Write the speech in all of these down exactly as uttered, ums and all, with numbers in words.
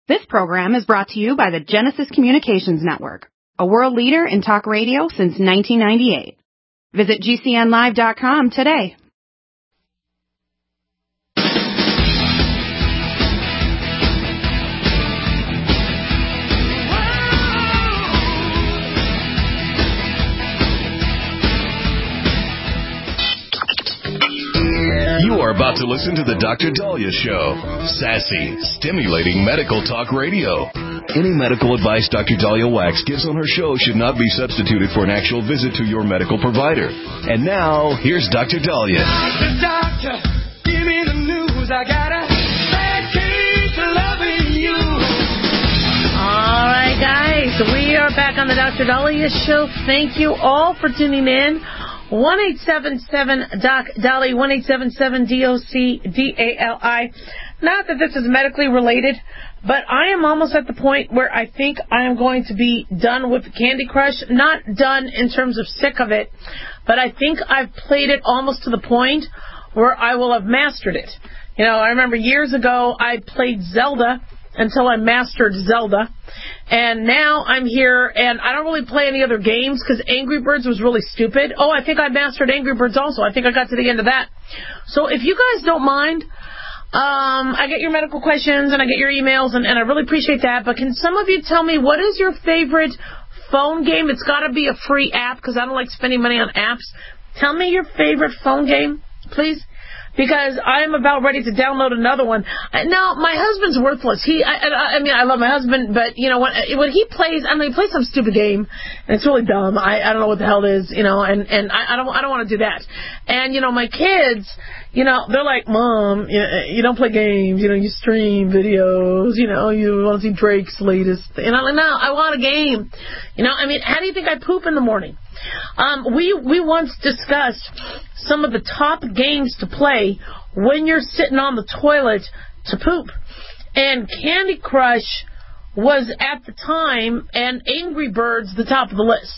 This program is brought to you by the Genesis Communications Network, a world leader in talk radio since nineteen ninety-eight. Visit G C N live dot com today. You are about to listen to the Doctor Daliah Show. Sassy, stimulating medical talk radio. Any medical advice Doctor Daliah Wax gives on her show should not be substituted for an actual visit to your medical provider. And now, here's Doctor Daliah. Doctor, doctor, give me the news. I got a bad case of loving you. All right, guys, we are back on the Doctor Daliah Show. Thank you all for tuning in. one eight seven seven D O C D A L I, one eight seven seven D O C D A L I. Not that this is medically related, but I am almost at the point where I think I am going to be done with Candy Crush. Not done in terms of sick of it, but I think I've played it almost to the point where I will have mastered it. You know, I remember years ago I played Zelda until I mastered Zelda. And now I'm here, and I don't really play any other games because Angry Birds was really stupid. Oh, I think I mastered Angry Birds also. I think I got to the end of that. So if you guys don't mind, um, I get your medical questions, and I get your emails, and, and I really appreciate that. But can some of you tell me, what is your favorite phone game? It's got to be a free app because I don't like spending money on apps. Tell me your favorite phone game, please. Because I'm about ready to download another one. Now, my husband's worthless. He, I, I mean, I love my husband, but, you know, when, when he plays, I mean, he plays some stupid game, and it's really dumb. I, I don't know what the hell it is, you know, and, and I, I don't I don't want to do that. And, you know, my kids, you know, they're like, Mom, you, you don't play games, you know, you stream videos, you know, you want to see Drake's latest. And I'm like, no, I want a game. You know, I mean, how do you think I poop in the morning? Um, we we once discussed some of the top games to play when you're sitting on the toilet to poop. And Candy Crush was at the time, and Angry Birds the top of the list.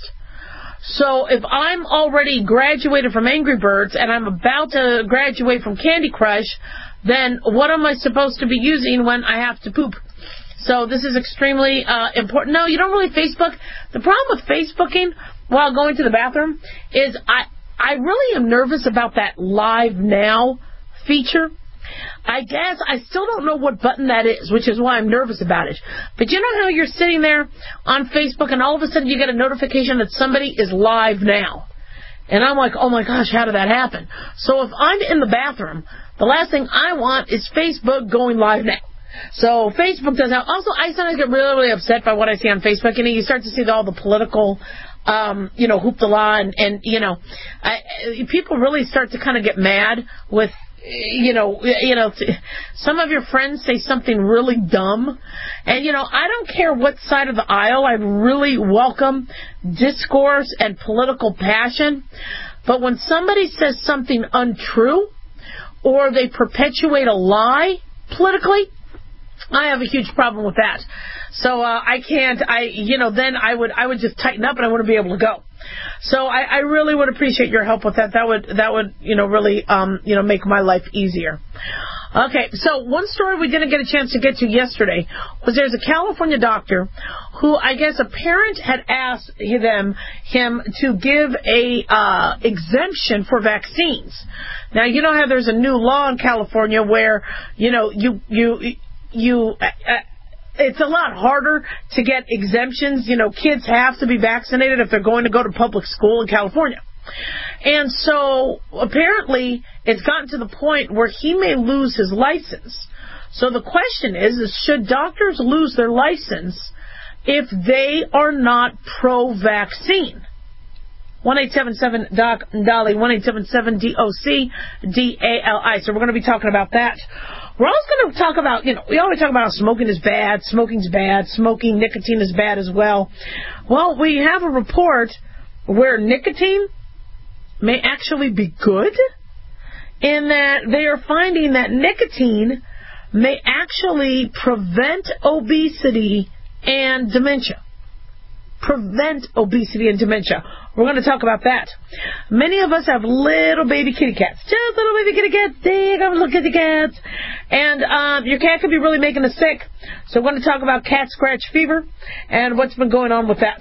So if I'm already graduated from Angry Birds and I'm about to graduate from Candy Crush, then what am I supposed to be using when I have to poop? So this is extremely uh, important. No, you don't really Facebook. The problem with Facebooking while going to the bathroom is I I really am nervous about that Live Now feature. I guess I still don't know what button that is, which is why I'm nervous about it. But you know how you're sitting there on Facebook and all of a sudden you get a notification that somebody is live now. And I'm like, oh my gosh, how did that happen? So if I'm in the bathroom, the last thing I want is Facebook going live now. So Facebook does that. Also, I sometimes get really, really upset by what I see on Facebook. You know, you start to see all the political, um, you know, hoopla, and, and you know, I, people really start to kind of get mad with, you know, you know, some of your friends say something really dumb. And, you know, I don't care what side of the aisle. I really welcome discourse and political passion. But when somebody says something untrue or they perpetuate a lie politically, I have a huge problem with that. So uh, I can't, I, you know, then I would I would just tighten up and I wouldn't be able to go. So I, I really would appreciate your help with that. That would, that would, you know, really, um, you know, make my life easier. Okay, so one story we didn't get a chance to get to yesterday was there's a California doctor who I guess a parent had asked them, him to give a uh, exemption for vaccines. Now, you know how there's a new law in California where, you know, you, you, you, uh, it's a lot harder to get exemptions. You know, kids have to be vaccinated if they're going to go to public school in California. And so apparently it's gotten to the point where he may lose his license. So the question is, is should doctors lose their license if they are not pro-vaccine? one eight seven seven D O C D A L I, one eight seven seven D O C D A L I. So we're going to be talking about that. We're also going to talk about, you know, we always talk about how smoking is bad, smoking's bad, smoking, nicotine is bad as well. Well, we have a report where nicotine may actually be good in that they are finding that nicotine may actually prevent obesity and dementia. prevent obesity and dementia. We're going to talk about that. Many of us have little baby kitty cats. Just little baby kitty cats. Big little kitty cats. And um, your cat could be really making us sick. So we're going to talk about cat scratch fever and what's been going on with that.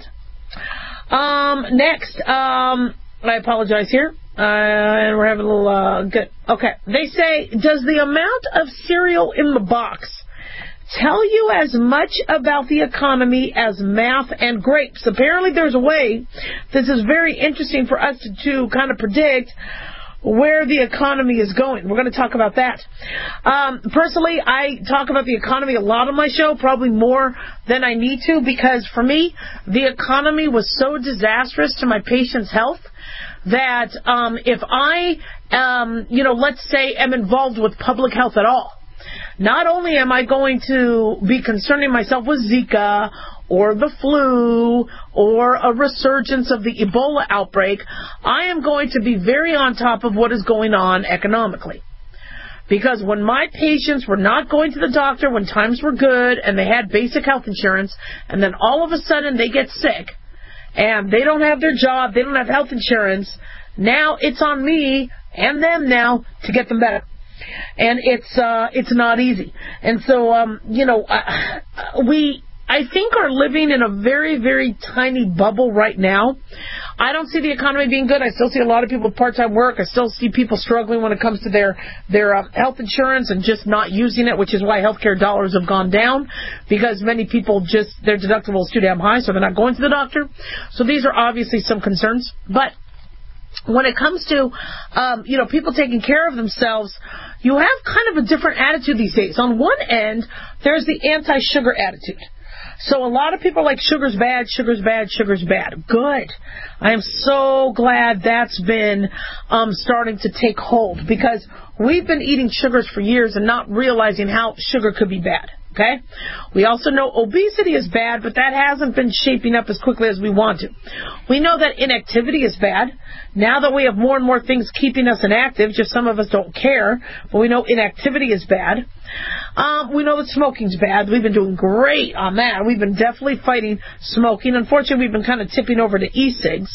Um, next, um, I apologize here. Uh, and we're having a little, uh, good. Okay. They say, does the amount of cereal in the box tell you as much about the economy as math and grapes? Apparently there's a way. This is very interesting for us to, to kind of predict where the economy is going. We're going to talk about that. Um, personally, I talk about the economy a lot on my show, probably more than I need to, because for me, the economy was so disastrous to my patient's health that um, if I, um, you know, let's say am involved with public health at all, not only am I going to be concerning myself with Zika or the flu or a resurgence of the Ebola outbreak, I am going to be very on top of what is going on economically. Because when my patients were not going to the doctor when times were good and they had basic health insurance, and then all of a sudden they get sick and they don't have their job, they don't have health insurance, now it's on me and them now to get them better. And it's uh, it's not easy. And so, um, you know, uh, we, I think, are living in a very, very tiny bubble right now. I don't see the economy being good. I still see a lot of people with part-time work. I still see people struggling when it comes to their, their uh, health insurance and just not using it, which is why healthcare dollars have gone down, because many people just, their deductible is too damn high, so they're not going to the doctor. So these are obviously some concerns. But when it comes to, um, you know, people taking care of themselves, you have kind of a different attitude these days. On one end, there's the anti-sugar attitude. So a lot of people are like, sugar's bad, sugar's bad, sugar's bad. Good. I am so glad that's been um, starting to take hold, because we've been eating sugars for years and not realizing how sugar could be bad. Okay? We also know obesity is bad, but that hasn't been shaping up as quickly as we want to. We know that inactivity is bad. Now that we have more and more things keeping us inactive, just some of us don't care, but we know inactivity is bad. Um, we know that smoking's bad. We've been doing great on that. We've been definitely fighting smoking. Unfortunately, we've been kind of tipping over to e-cigs.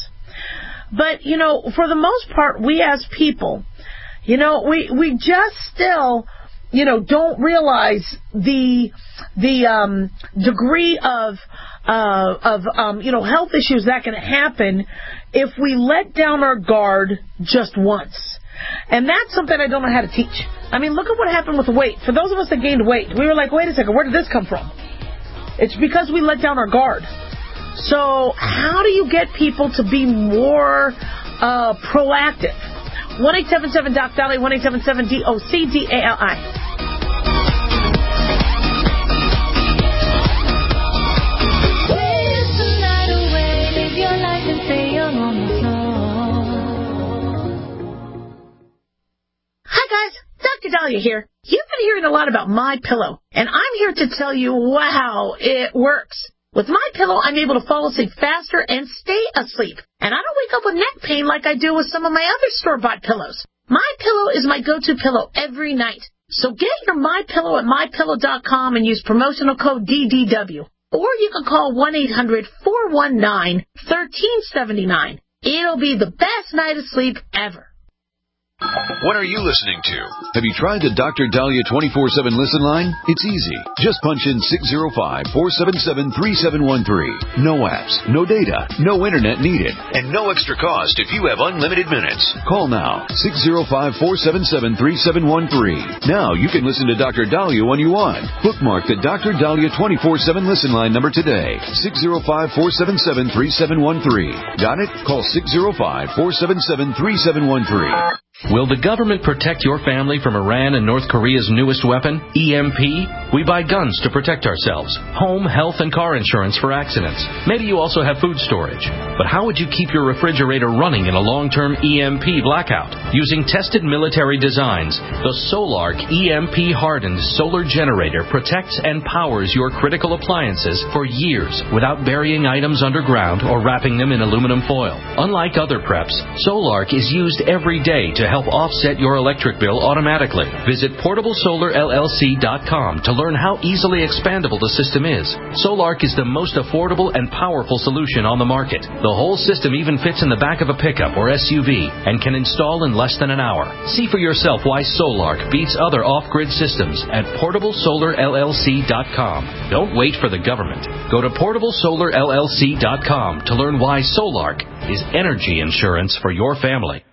But, you know, for the most part, we as people, you know, we, we just still, you know, don't realize the the um, degree of uh, of um, you know, health issues that can happen if we let down our guard just once. And that's something I don't know how to teach. I mean, look at what happened with weight. For those of us that gained weight, we were like, wait a second, where did this come from? It's because we let down our guard. So how do you get people to be more uh, proactive? one eight seven seven D O C D A L I, one eight seven seven D O C D A L I. Hi guys, Doctor Dahlia here. You've been hearing a lot about MyPillow, and I'm here to tell you, wow, it works. With MyPillow, I'm able to fall asleep faster and stay asleep. And I don't wake up with neck pain like I do with some of my other store-bought pillows. MyPillow is my go-to pillow every night. So get your MyPillow at my pillow dot com and use promotional code D D W. Or you can call one eight hundred four one nine one three seven nine. It'll be the best night of sleep ever. What are you listening to? Have you tried the Doctor Dahlia twenty-four seven listen line? It's easy. Just punch in six zero five, four seven seven, three seven one three. No apps, no data, no internet needed, and no extra cost if you have unlimited minutes. Call now, six zero five, four seven seven, three seven one three. Now you can listen to Doctor Dahlia when you want. Bookmark the Doctor Dahlia twenty-four seven listen line number today, six zero five, four seven seven, three seven one three. Got it? Call six zero five, four seven seven, three seven one three. Will the government protect your family from Iran and North Korea's newest weapon, E M P? We buy guns to protect ourselves, home, health, and car insurance for accidents. Maybe you also have food storage. But how would you keep your refrigerator running in a long-term E M P blackout? Using tested military designs, the Solark E M P-hardened solar generator protects and powers your critical appliances for years without burying items underground or wrapping them in aluminum foil. Unlike other preps, Solark is used every day to help offset your electric bill automatically. Visit portable solar L L C dot com to learn how easily expandable the system is. Solark is the most affordable and powerful solution on the market. The whole system even fits in the back of a pickup or S U V and can install in less than an hour. See for yourself why Solark beats other off-grid systems at portable solar L L C dot com. Don't wait for the government. Go to portable solar L L C dot com to learn why Solark is energy insurance for your family.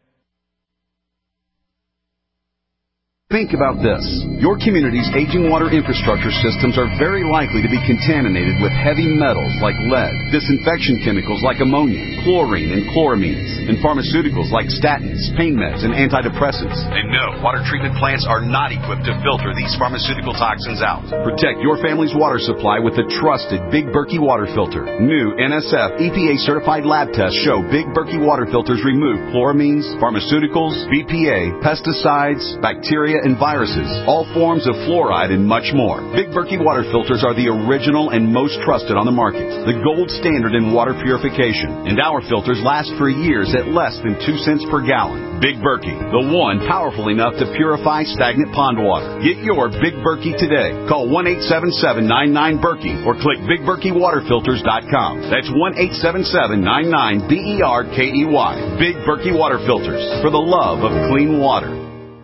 Think about this. Your community's aging water infrastructure systems are very likely to be contaminated with heavy metals like lead, disinfection chemicals like ammonia, chlorine and chloramines, and pharmaceuticals like statins, pain meds, and antidepressants. And no, water treatment plants are not equipped to filter these pharmaceutical toxins out. Protect your family's water supply with the trusted Big Berkey water filter. New N S F E P A-certified lab tests show Big Berkey water filters remove chloramines, pharmaceuticals, B P A, pesticides, bacteria, and viruses, all forms of fluoride, and much more. Big Berkey water filters are the original and most trusted on the market, the gold standard in water purification, and our filters last for years at less than two cents per gallon. Big Berkey, the one powerful enough to purify stagnant pond water. Get your Big Berkey today. Call one eight seven seven, nine nine, Berkey or click big berkey water filters dot com. That's one eight seven seven, nine nine, B E R K E Y. Big Berkey water filters, for the love of clean water.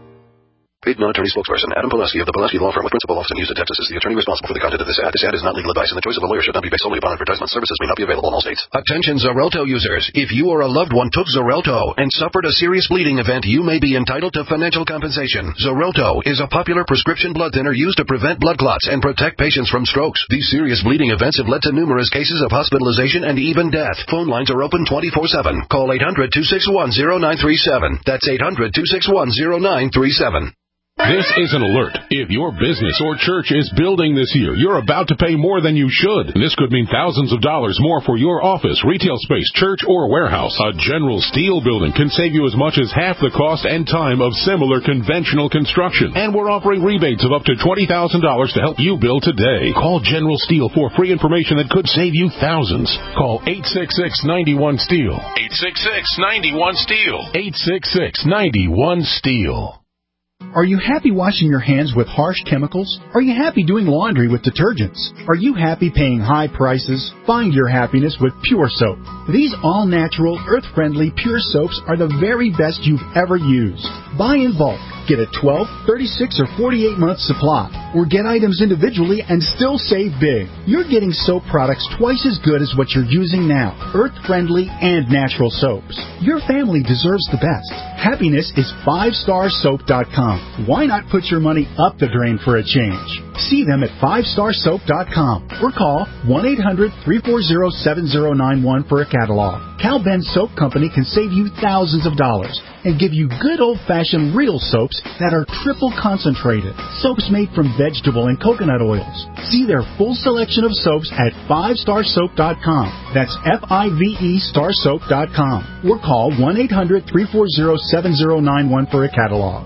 Paid non-attorney spokesperson Adam Pileski of the Pileski Law Firm with principal office in Houston, Texas is the attorney responsible for the content of this ad. This ad is not legal advice, and the choice of a lawyer should not be based solely upon advertisement. Services may not be available in all states. Attention Xarelto users. If you or a loved one took Xarelto and suffered a serious bleeding event, you may be entitled to financial compensation. Xarelto is a popular prescription blood thinner used to prevent blood clots and protect patients from strokes. These serious bleeding events have led to numerous cases of hospitalization and even death. Phone lines are open twenty-four seven. Call eight hundred, two six one, zero nine three seven. That's eight hundred, two six one, zero nine three seven. This is an alert. If your business or church is building this year, you're about to pay more than you should. This could mean thousands of dollars more for your office, retail space, church, or warehouse. A General Steel building can save you as much as half the cost and time of similar conventional construction. And we're offering rebates of up to twenty thousand dollars to help you build today. Call General Steel for free information that could save you thousands. Call eight six six, nine one, STEEL. eight six six, nine one, STEEL. eight six six, nine one, STEEL. Are you happy washing your hands with harsh chemicals? Are you happy doing laundry with detergents? Are you happy paying high prices? Find your happiness with Pure Soap. These all-natural, earth-friendly Pure Soaps are the very best you've ever used. Buy in bulk. Get a twelve, thirty-six, or forty-eight month supply. Or get items individually and still save big. You're getting soap products twice as good as what you're using now. Earth-friendly and natural soaps. Your family deserves the best. Happiness is five star soap dot com. Why not put your money up the drain for a change? See them at five star soap dot com or call one eight hundred, three four zero, seven zero nine one for a catalog. Cal Ben Soap Company can save you thousands of dollars and give you good old-fashioned real soaps that are triple concentrated. Soaps made from vegetable and coconut oils. See their full selection of soaps at five star soap dot com. That's F I V E star soap dot com. Or call one eight hundred, three four zero, seven zero nine one for a catalog.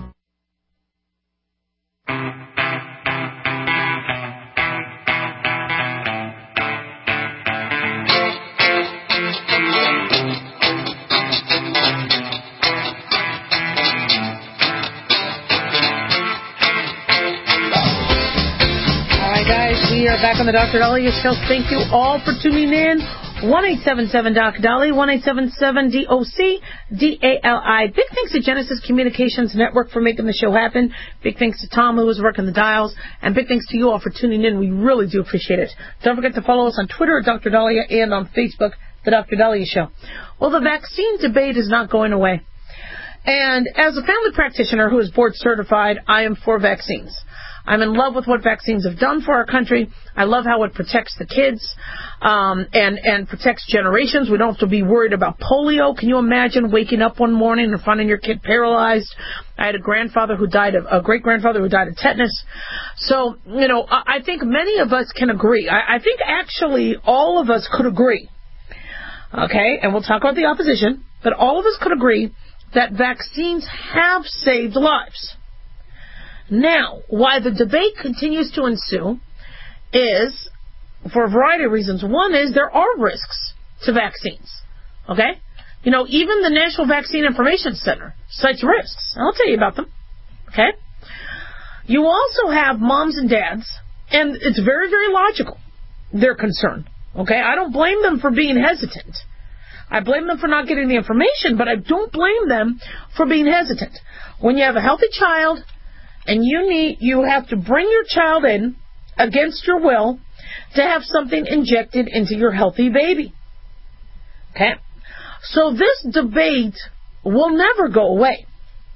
We are back on the Doctor Dahlia Show. Thank you all for tuning in. one eight seven seven, D O C, D A L I, one eight seven seven, D O C, D A L I. Big thanks to Genesis Communications Network for making the show happen. Big thanks to Tom, who was working the dials. And big thanks to you all for tuning in. We really do appreciate it. Don't forget to follow us on Twitter at Doctor Dahlia and on Facebook, The Doctor Dahlia Show. Well, the vaccine debate is not going away. And as a family practitioner who is board certified, I am for vaccines. I'm in love with what vaccines have done for our country. I love how it protects the kids um, and, and protects generations. We don't have to be worried about polio. Can you imagine waking up one morning and finding your kid paralyzed? I had a grandfather who died of, a great-grandfather who died of tetanus. So, you know, I, I think many of us can agree. I, I think actually all of us could agree, okay, and we'll talk about the opposition, but all of us could agree that vaccines have saved lives. Now, why the debate continues to ensue is for a variety of reasons. One is there are risks to vaccines, okay? You know, even the National Vaccine Information Center cites risks. I'll tell you about them. Okay? You also have moms and dads, and it's very, very logical, their concern. Okay? I don't blame them for being hesitant. I blame them for not getting the information, but I don't blame them for being hesitant. When you have a healthy child and you need, you have to bring your child in against your will to have something injected into your healthy baby. Okay? So this debate will never go away.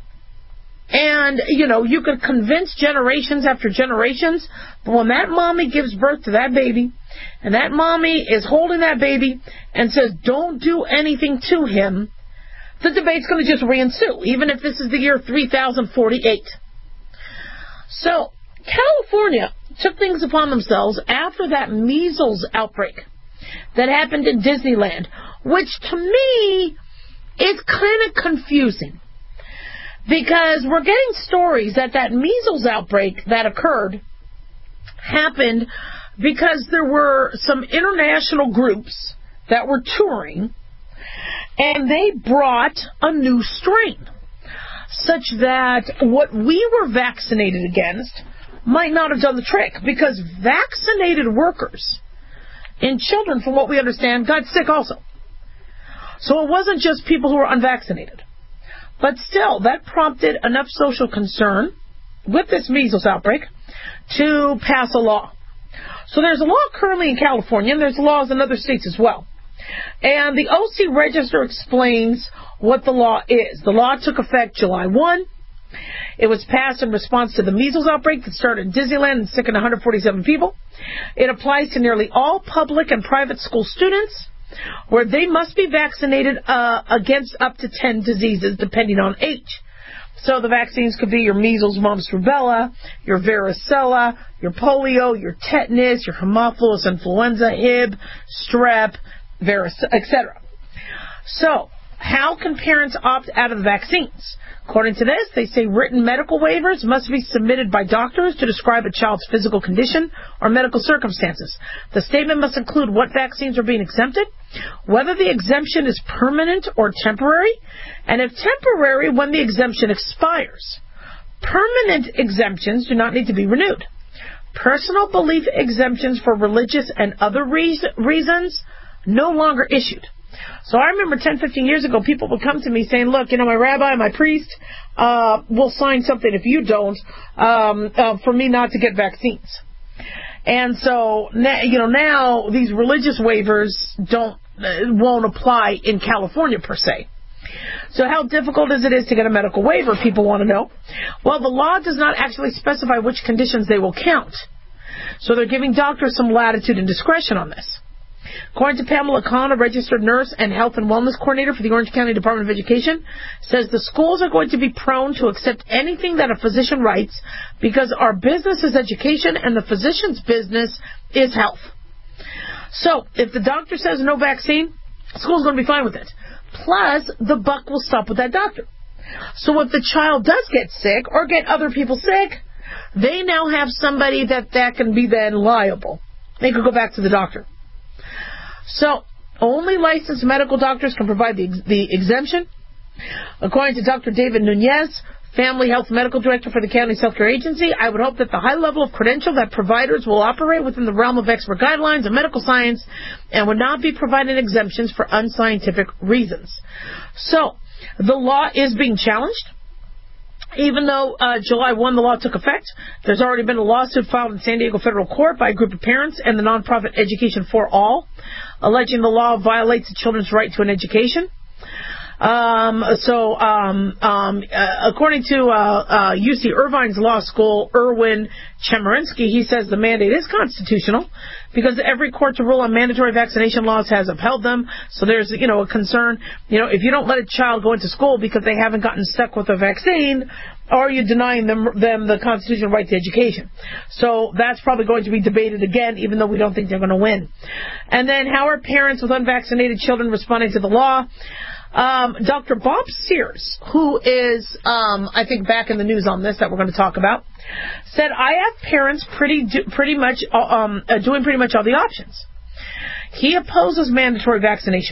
And, you know, you could convince generations after generations, but when that mommy gives birth to that baby, and that mommy is holding that baby and says, don't do anything to him, the debate's going to just re-ensue, even if this is the year three thousand forty-eight. So, California took things upon themselves after that measles outbreak that happened in Disneyland, which to me is kind of confusing. Because we're getting stories that that measles outbreak that occurred happened because there were some international groups that were touring, and they brought a new strain, such that what we were vaccinated against might not have done the trick, because vaccinated workers and children, from what we understand, got sick also. So it wasn't just people who were unvaccinated. But still, that prompted enough social concern with this measles outbreak to pass a law. So there's a law currently in California, and there's laws in other states as well. And the O C Register explains what the law is. The law took effect July first. It was passed in response to the measles outbreak that started in Disneyland and sickened one hundred forty-seven people. It applies to nearly all public and private school students, where they must be vaccinated uh, against up to ten diseases, depending on age. So the vaccines could be your measles, mumps, rubella, your varicella, your polio, your tetanus, your Haemophilus influenza, Hib, strep, varicella, et cetera. So, how can parents opt out of the vaccines? According to this, they say written medical waivers must be submitted by doctors to describe a child's physical condition or medical circumstances. The statement must include what vaccines are being exempted, whether the exemption is permanent or temporary, and if temporary, when the exemption expires. Permanent exemptions do not need to be renewed. Personal belief exemptions for religious and other reasons no longer issued. So I remember ten, fifteen years ago, people would come to me saying, look, you know, my rabbi, my priest, uh, will sign something if you don't, um, uh, for me not to get vaccines. And so, you know, now these religious waivers don't, uh, won't apply in California per se. So how difficult is it is to get a medical waiver, people want to know. Well, the law does not actually specify which conditions they will count. So they're giving doctors some latitude and discretion on this. According to Pamela Kahn, a registered nurse and health and wellness coordinator for the Orange County Department of Education, says the schools are going to be prone to accept anything that a physician writes because our business is education and the physician's business is health. So, if the doctor says no vaccine, the school's going to be fine with it. Plus, the buck will stop with that doctor. So if the child does get sick or get other people sick, they now have somebody that that can be then liable. They could go back to the doctor. So, only licensed medical doctors can provide the, the exemption. According to Doctor David Nunez, Family Health Medical Director for the county's healthcare agency, I would hope that the high level of credential that providers will operate within the realm of expert guidelines of medical science and would not be providing exemptions for unscientific reasons. So, the law is being challenged. Even though uh, July first the law took effect, there's already been a lawsuit filed in San Diego federal court by a group of parents and the nonprofit Education for All, alleging the law violates the children's right to an education. Um, so, um, um, uh, according to uh, uh, U C Irvine's law school, Erwin Chemerinsky, he says the mandate is constitutional because every court to rule on mandatory vaccination laws has upheld them. So there's, you know, a concern. You know, if you don't let a child go into school because they haven't gotten stuck with a vaccine, are you denying them, them the constitutional right to education? So that's probably going to be debated again, even though we don't think they're going to win. And then how are parents with unvaccinated children responding to the law? Um, Doctor Bob Sears, who is, um, I think, back in the news on this that we're going to talk about, said, I have parents pretty do, pretty much um, uh, doing pretty much all the options. He opposes mandatory vaccination.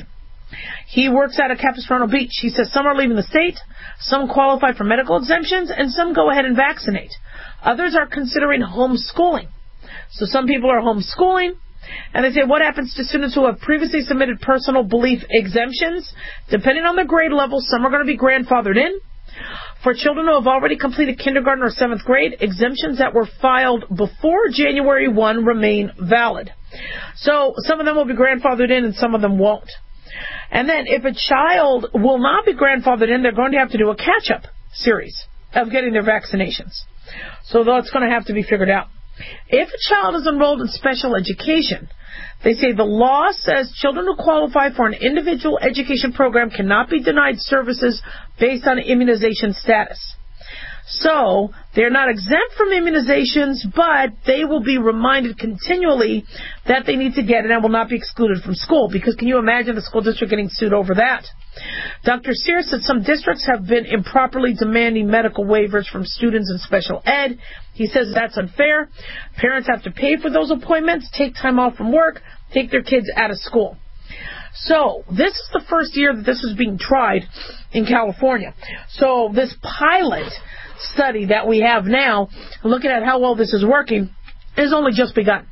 He works out of Capistrano Beach. He says some are leaving the state, some qualify for medical exemptions, and some go ahead and vaccinate. Others are considering homeschooling. So some people are homeschooling, and they say, what happens to students who have previously submitted personal belief exemptions? Depending on the grade level, some are going to be grandfathered in. For children who have already completed kindergarten or seventh grade, exemptions that were filed before January first remain valid. So some of them will be grandfathered in and some of them won't. And then if a child will not be grandfathered in, they're going to have to do a catch-up series of getting their vaccinations. So that's going to have to be figured out. If a child is enrolled in special education, they say the law says children who qualify for an individual education program cannot be denied services based on immunization status. So they're not exempt from immunizations, but they will be reminded continually that they need to get it and will not be excluded from school. Because can you imagine the school district getting sued over that? Doctor Sears said some districts have been improperly demanding medical waivers from students in special ed. He says that's unfair. Parents have to pay for those appointments, take time off from work, take their kids out of school. So this is the first year that this is being tried in California. So this pilot study that we have now, looking at how well this is working, has only just begun.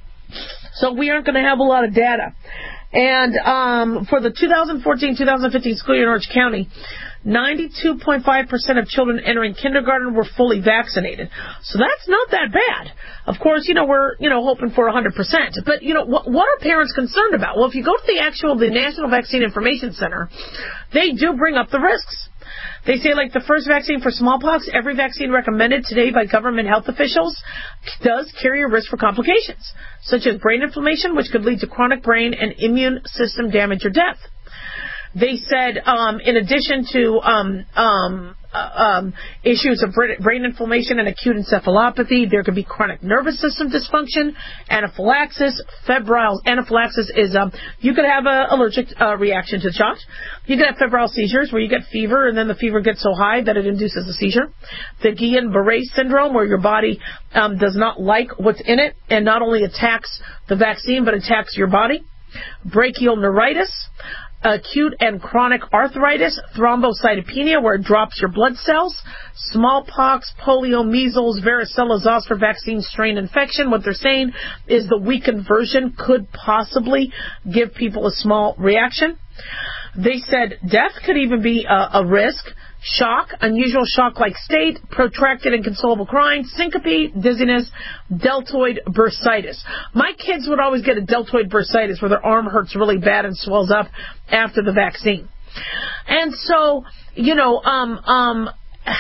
So we aren't going to have a lot of data. And um, for the two thousand fourteen two thousand fifteen school year in Orange County, ninety-two point five percent of children entering kindergarten were fully vaccinated. So that's not that bad. Of course, you know, we're, you know, hoping for one hundred percent. But, you know, what, what are parents concerned about? Well, if you go to the actual, the National Vaccine Information Center, they do bring up the risks. They say, like, the first vaccine for smallpox, every vaccine recommended today by government health officials does carry a risk for complications, such as brain inflammation, which could lead to chronic brain and immune system damage or death. They said, um, in addition to um, um, uh, um, issues of brain inflammation and acute encephalopathy, there could be chronic nervous system dysfunction, anaphylaxis, febrile. Anaphylaxis is um, you could have an allergic uh, reaction to shots. You could have febrile seizures where you get fever and then the fever gets so high that it induces a seizure. The Guillain-Barré syndrome, where your body um, does not like what's in it and not only attacks the vaccine but attacks your body. Brachial neuritis. Acute and chronic arthritis, thrombocytopenia, where it drops your blood cells, smallpox, polio, measles, varicella zoster vaccine strain infection. What they're saying is the weakened version could possibly give people a small reaction. They said death could even be a, a risk. Shock, unusual shock-like state, protracted and inconsolable crying, syncope, dizziness, deltoid bursitis. My kids would always get a deltoid bursitis where their arm hurts really bad and swells up after the vaccine. And so, you know, um, um,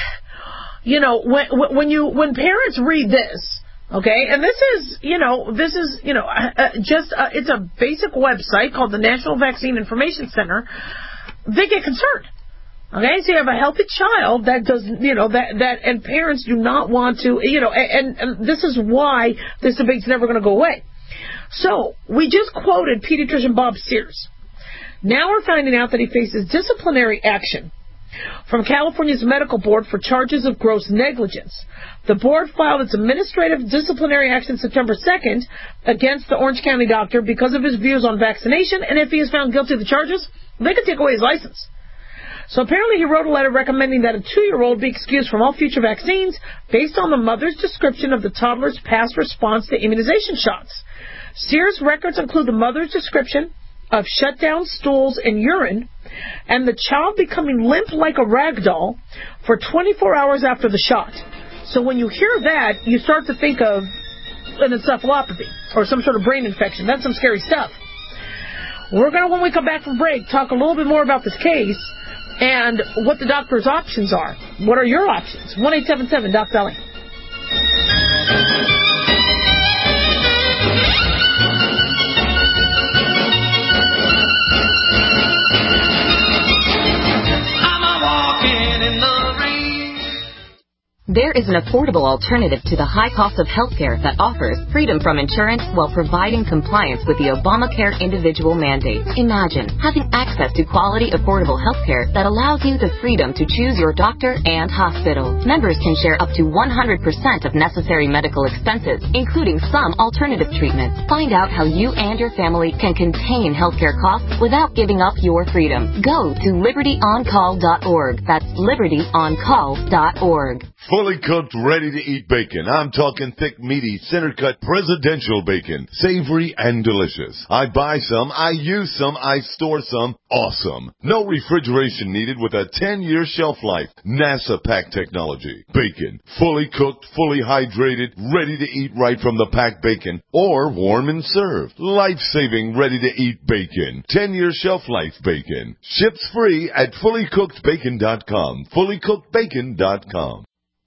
you know, when, when you, when parents read this, okay, and this is, you know, this is, you know, uh, just, uh, it's a basic website called the National Vaccine Information Center, they get concerned. Okay, so you have a healthy child that does, you know, that, that, and parents do not want to, you know, and, and this is why this debate's never going to go away. So, we just quoted pediatrician Bob Sears. Now we're finding out that he faces disciplinary action from California's medical board for charges of gross negligence. The board filed its administrative disciplinary action September second against the Orange County doctor because of his views on vaccination, and if he is found guilty of the charges, they could take away his license. So apparently he wrote a letter recommending that a two-year-old be excused from all future vaccines based on the mother's description of the toddler's past response to immunization shots. Sears' records include the mother's description of shut-down stools and urine and the child becoming limp like a rag doll for twenty-four hours after the shot. So when you hear that, you start to think of an encephalopathy or some sort of brain infection. That's some scary stuff. We're going to, when we come back from break, talk a little bit more about this case and what the doctor's options are. What are your options? one eight seven seven Doc Dolly. There is an affordable alternative to the high cost of healthcare that offers freedom from insurance while providing compliance with the Obamacare individual mandate. Imagine having access to quality, affordable healthcare that allows you the freedom to choose your doctor and hospital. Members can share up to one hundred percent of necessary medical expenses, including some alternative treatments. Find out how you and your family can contain healthcare costs without giving up your freedom. Go to liberty on call dot org. That's liberty on call dot org. Fully cooked, ready-to-eat bacon. I'm talking thick, meaty, center-cut presidential bacon. Savory and delicious. I buy some, I use some, I store some. Awesome. No refrigeration needed with a ten-year shelf life. NASA pack technology. Bacon. Fully cooked, fully hydrated, ready to eat right from the packed bacon. Or warm and served. Life-saving, ready-to-eat bacon. ten-year shelf life bacon. Ships free at fully cooked bacon dot com. fully cooked bacon dot com.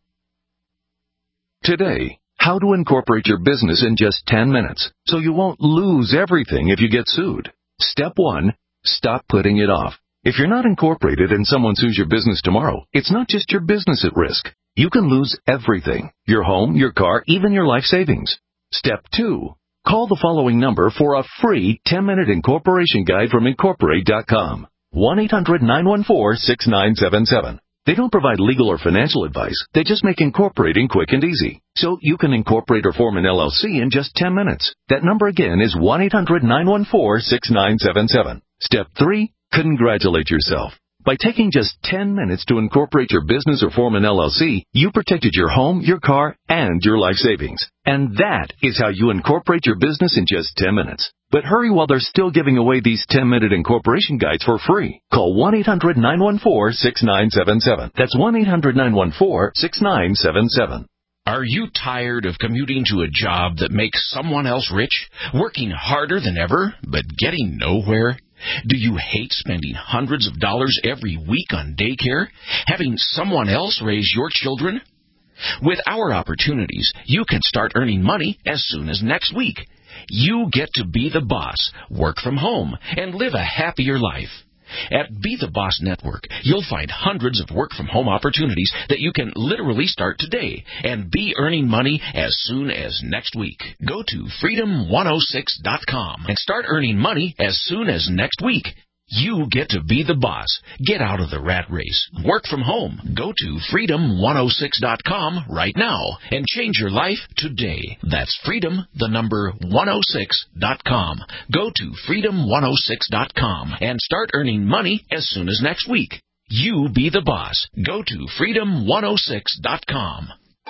Today, how to incorporate your business in just ten minutes so you won't lose everything if you get sued. Step one, stop putting it off. If you're not incorporated and someone sues your business tomorrow, it's not just your business at risk. You can lose everything, your home, your car, even your life savings. Step two, call the following number for a free ten-minute incorporation guide from incorporate dot com. one eight hundred nine one four six nine seven seven. They don't provide legal or financial advice. They just make incorporating quick and easy. So you can incorporate or form an L L C in just ten minutes. That number again is one eight hundred nine one four six nine seven seven. Step three, congratulate yourself. By taking just ten minutes to incorporate your business or form an L L C, you protected your home, your car, and your life savings. And that is how you incorporate your business in just ten minutes. But hurry while they're still giving away these ten-minute incorporation guides for free. Call one eight hundred nine one four six nine seven seven. That's one eight hundred nine one four six nine seven seven. Are you tired of commuting to a job that makes someone else rich, working harder than ever, but getting nowhere? Do you hate spending hundreds of dollars every week on daycare, having someone else raise your children? With our opportunities, you can start earning money as soon as next week. You get to be the boss, work from home, and live a happier life. At Be the Boss Network, you'll find hundreds of work-from-home opportunities that you can literally start today and be earning money as soon as next week. Go to freedom one oh six dot com and start earning money as soon as next week. You get to be the boss. Get out of the rat race. Work from home. Go to freedom one oh six dot com right now and change your life today. That's freedom, the number one oh six dot com. Go to freedom one oh six dot com and start earning money as soon as next week. You be the boss. Go to freedom one oh six dot com.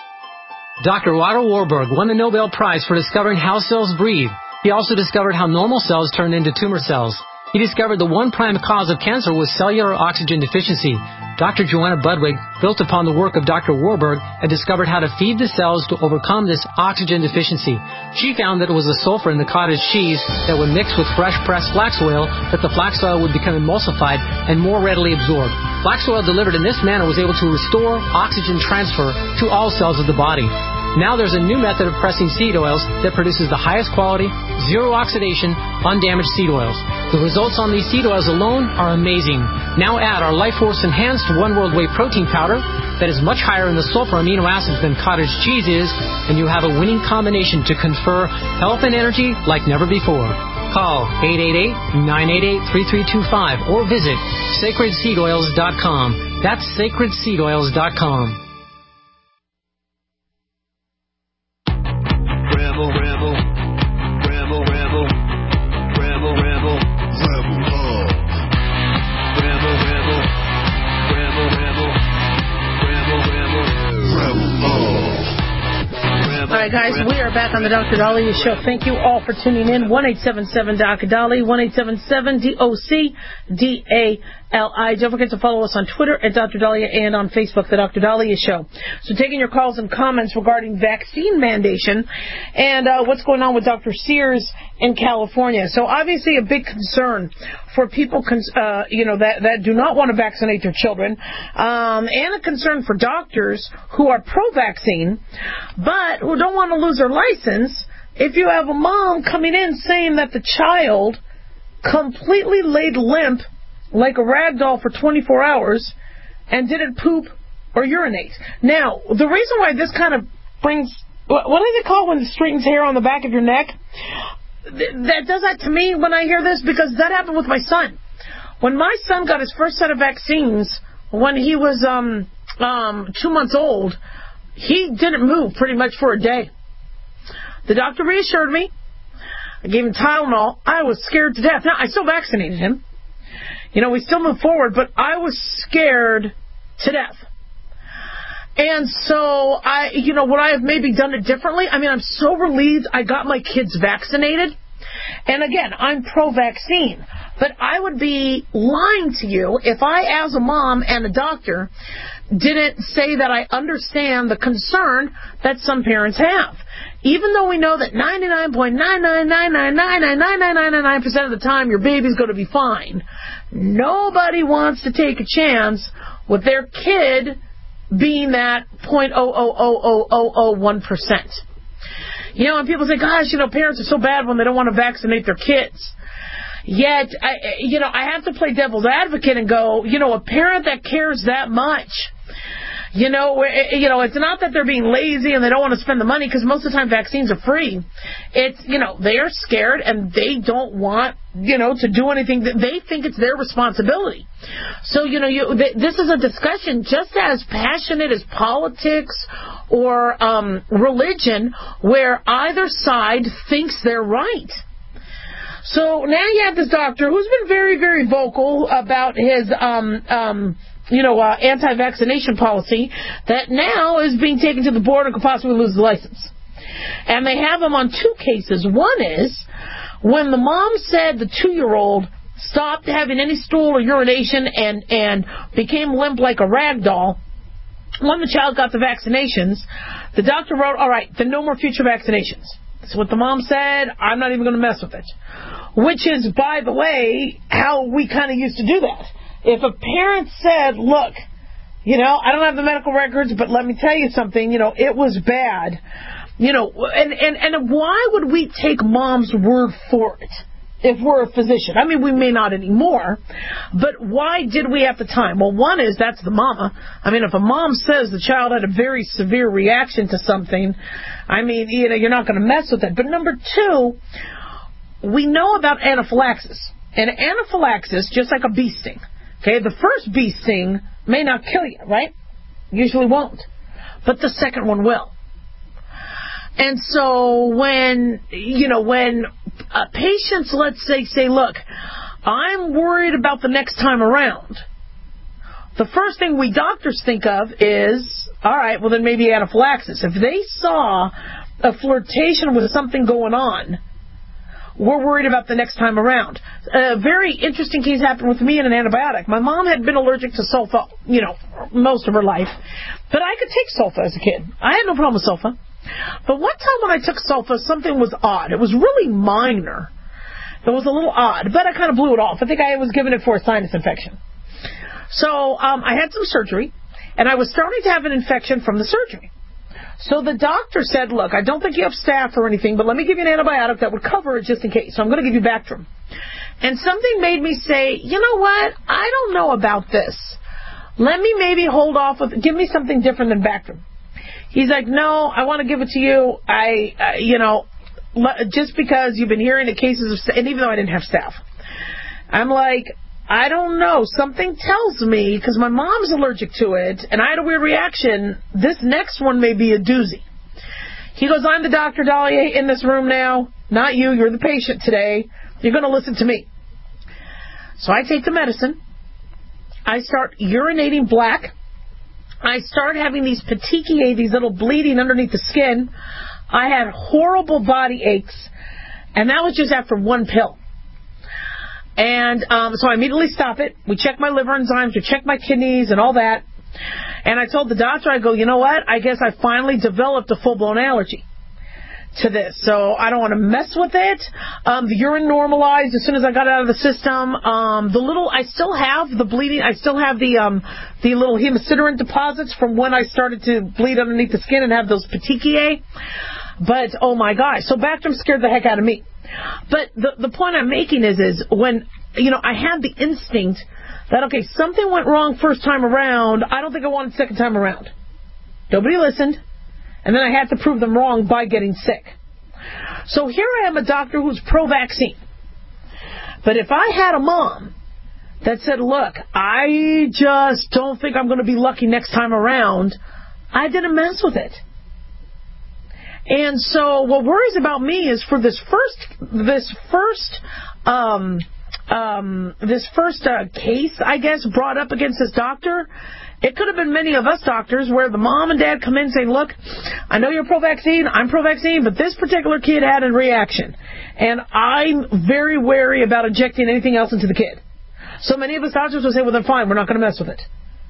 Doctor Otto Warburg won the Nobel Prize for discovering how cells breathe. He also discovered how normal cells turn into tumor cells. He discovered the one prime cause of cancer was cellular oxygen deficiency. Doctor Joanna Budwig built upon the work of Doctor Warburg and discovered how to feed the cells to overcome this oxygen deficiency. She found that it was the sulfur in the cottage cheese that would mix with fresh pressed flax oil that the flax oil would become emulsified and more readily absorbed. Flax oil delivered in this manner was able to restore oxygen transfer to all cells of the body. Now there's a new method of pressing seed oils that produces the highest quality, zero oxidation, undamaged seed oils. The results on these seed oils alone are amazing. Now add our Life Force Enhanced One World Whey Protein Powder that is much higher in the sulfur amino acids than cottage cheese is, and you have a winning combination to confer health and energy like never before. Call eight eight eight, nine eight eight, three three two five or visit sacred seed oils dot com. That's sacred seed oils dot com. Ramble, ramble, ramble, ramble, ramble, ramble, ramble, oh. Ramble, ramble, ramble, ramble, ramble, ramble, ramble, oh. All right, guys, we are back on the Doctor Daliah Show. Thank you all for tuning in. one eight seven seven D O C Dali, one eight seven seven D O C D A L I. Don't forget to follow us on Twitter at Doctor Daliah and on Facebook, The Doctor Daliah Show. So taking your calls and comments regarding vaccine mandation and uh, what's going on with Doctor Sears in California. So obviously a big concern for people uh, you know, that, that do not want to vaccinate their children, um, and a concern for doctors who are pro-vaccine but who don't want to lose their license. If you have a mom coming in saying that the child completely laid limp like a rag doll for twenty-four hours and didn't poop or urinate. Now, the reason why this kind of brings, what, what is it called when it straightens hair on the back of your neck? Th- that does that to me when I hear this, because that happened with my son. When my son got his first set of vaccines, when he was um, um, two months old, he didn't move pretty much for a day. The doctor reassured me. I gave him Tylenol. I was scared to death. Now, I still vaccinated him. You know, we still moved forward, but I was scared to death. And so, I, you know, would I have maybe done it differently? I mean, I'm so relieved I got my kids vaccinated. And again, I'm pro-vaccine. But I would be lying to you if I, as a mom and a doctor, didn't say that I understand the concern that some parents have. Even though we know that ninety-nine point nine nine nine nine nine nine nine nine nine nine percent of the time your baby's going to be fine, nobody wants to take a chance with their kid being that zero point zero zero zero zero zero zero one percent. You know, and people say, gosh, you know, parents are so bad when they don't want to vaccinate their kids. Yet, I, you know, I have to play devil's advocate and go, you know, a parent that cares that much, you know, you know, it's not that they're being lazy and they don't want to spend the money, because most of the time vaccines are free. It's, you know, they are scared and they don't want, you know, to do anything. They think it's their responsibility. So, you know, you, th- this is a discussion just as passionate as politics or um, religion, where either side thinks they're right. So now you have this doctor who's been very, very vocal about his, um, um, you know, uh, anti-vaccination policy that now is being taken to the board and could possibly lose the license. And they have him on two cases. One is when the mom said the two-year-old stopped having any stool or urination and, and became limp like a rag doll. When the child got the vaccinations, the doctor wrote, all right, then no more future vaccinations. That's what the mom said. I'm not even going to mess with it. Which is, by the way, how we kind of used to do that. If a parent said, look, you know, I don't have the medical records, but let me tell you something, you know, it was bad. You know, and, and, and why would we take mom's word for it if we're a physician? I mean, we may not anymore, but why did we at the time? Well, one is that's the mama. I mean, if a mom says the child had a very severe reaction to something, I mean, you know, you're not going to mess with it. But number two, we know about anaphylaxis. And anaphylaxis, just like a bee sting, okay, the first bee sting may not kill you, right? Usually won't. But the second one will. And so when, you know, when uh, patients, let's say, say, look, I'm worried about the next time around, the first thing we doctors think of is, all right, well, then maybe anaphylaxis. If they saw a flirtation with something going on, we're worried about the next time around. A very interesting case happened with me and an antibiotic. My mom had been allergic to sulfa, you know, most of her life. But I could take sulfa as a kid. I had no problem with sulfa. But one time when I took sulfa, something was odd. It was really minor. It was a little odd, but I kind of blew it off. I think I was given it for a sinus infection. So um, I had some surgery, and I was starting to have an infection from the surgery. So the doctor said, look, I don't think you have staph or anything, but let me give you an antibiotic that would cover it just in case. So I'm going to give you Bactrim. And something made me say, you know what? I don't know about this. Let me maybe hold off with, give me something different than Bactrim. He's like, no, I want to give it to you. I, uh, you know, just because you've been hearing the cases of staph, and even though I didn't have staph. I'm like, I don't know. Something tells me, because my mom's allergic to it, and I had a weird reaction, this next one may be a doozy. He goes, I'm the Doctor Daliah in this room now. Not you. You're the patient today. You're going to listen to me. So I take the medicine. I start urinating black. I start having these petechiae, these little bleeding underneath the skin. I had horrible body aches. And that was just after one pill. And um, so I immediately stop it. We check my liver enzymes, we check my kidneys and all that. And I told the doctor, I go, you know what? I guess I finally developed a full-blown allergy to this. So I don't want to mess with it. Um, the urine normalized as soon as I got out of the system. Um, the little, I still have the bleeding. I still have the um, the little hemosiderin deposits from when I started to bleed underneath the skin and have those petechiae. But, oh my gosh. So Bactrim scared the heck out of me. But the the point I'm making is, is when, you know, I had the instinct that, okay, something went wrong first time around. I don't think I want it second time around. Nobody listened. And then I had to prove them wrong by getting sick. So here I am, a doctor who's pro-vaccine. But if I had a mom that said, look, I just don't think I'm going to be lucky next time around, I didn't mess with it. And so what worries about me is for this first, this first, um, um, this first uh, case, I guess, brought up against this doctor, it could have been many of us doctors where the mom and dad come in saying, look, I know you're pro-vaccine, I'm pro-vaccine, but this particular kid had a reaction. And I'm very wary about injecting anything else into the kid. So many of us doctors will say, well, then fine, we're not going to mess with it.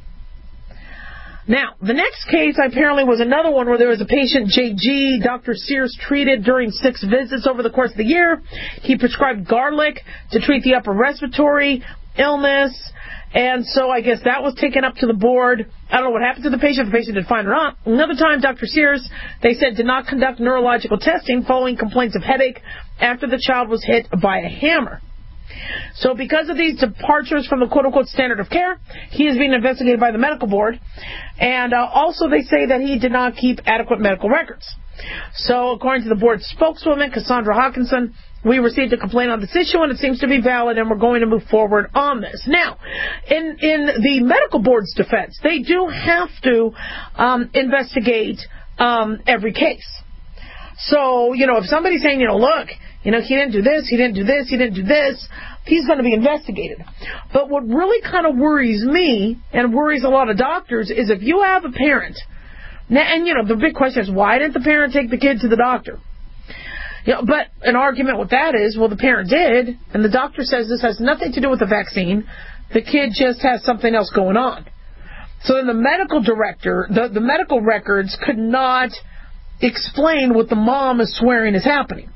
Now, the next case apparently was another one where there was a patient, J G, Doctor Sears treated during six visits over the course of the year. He prescribed garlic to treat the upper respiratory illness, and so I guess that was taken up to the board. I don't know what happened to the patient, if the patient did fine or not. Another time, Doctor Sears, they said, did not conduct neurological testing following complaints of headache after the child was hit by a hammer. So because of these departures from the quote-unquote standard of care, he is being investigated by the medical board. And uh, also they say that he did not keep adequate medical records. So according to the board spokeswoman, Cassandra Hawkinson, we received a complaint on this issue and it seems to be valid and we're going to move forward on this. Now, in, in the medical board's defense, they do have to um, investigate um, every case. So, you know, if somebody's saying, you know, look, you know, he didn't do this, he didn't do this, he didn't do this, he's going to be investigated. But what really kind of worries me and worries a lot of doctors is if you have a parent, and, you know, the big question is, why didn't the parent take the kid to the doctor? You know, but an argument with that is, well, the parent did, and the doctor says this has nothing to do with the vaccine. The kid just has something else going on. So then the medical director, the, the medical records could not explain what the mom is swearing is happening.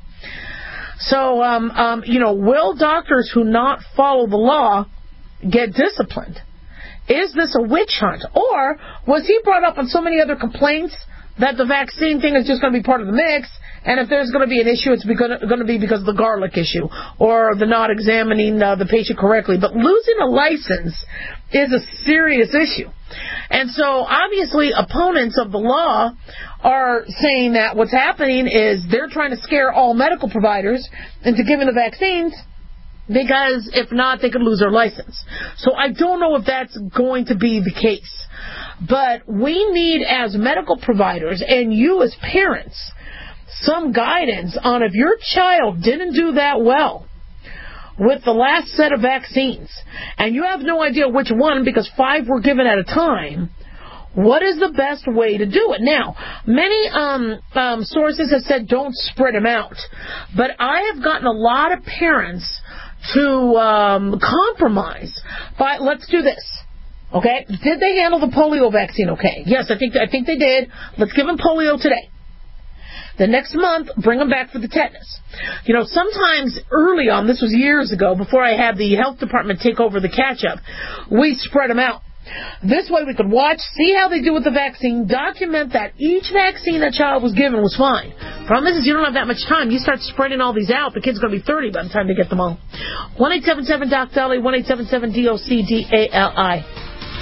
So, um, um, you know, will doctors who not follow the law get disciplined? Is this a witch hunt? Or was he brought up on so many other complaints that the vaccine thing is just going to be part of the mix, and if there's going to be an issue, it's going to be because of the garlic issue or the not examining uh, the patient correctly. But losing a license is a serious issue. And so, obviously, opponents of the law are saying that what's happening is they're trying to scare all medical providers into giving the vaccines because, if not, they could lose their license. So I don't know if that's going to be the case. But we need, as medical providers, and you as parents, some guidance on if your child didn't do that well with the last set of vaccines, and you have no idea which one because five were given at a time, what is the best way to do it? Now, many um, um, sources have said don't spread them out, but I have gotten a lot of parents to um, compromise by, let's do this. Okay, did they handle the polio vaccine okay? Yes, I think I think they did. Let's give them polio today. The next month, bring them back for the tetanus. You know, sometimes early on, this was years ago, before I had the health department take over the catch-up, we spread them out. This way we could watch, see how they do with the vaccine, document that each vaccine that child was given was fine. Problem is, is you don't have that much time. You start spreading all these out, the kid's going to be thirty by the time they get them all. one eight seven seven D O C D A L I, one eight seven seven D O C D A L I.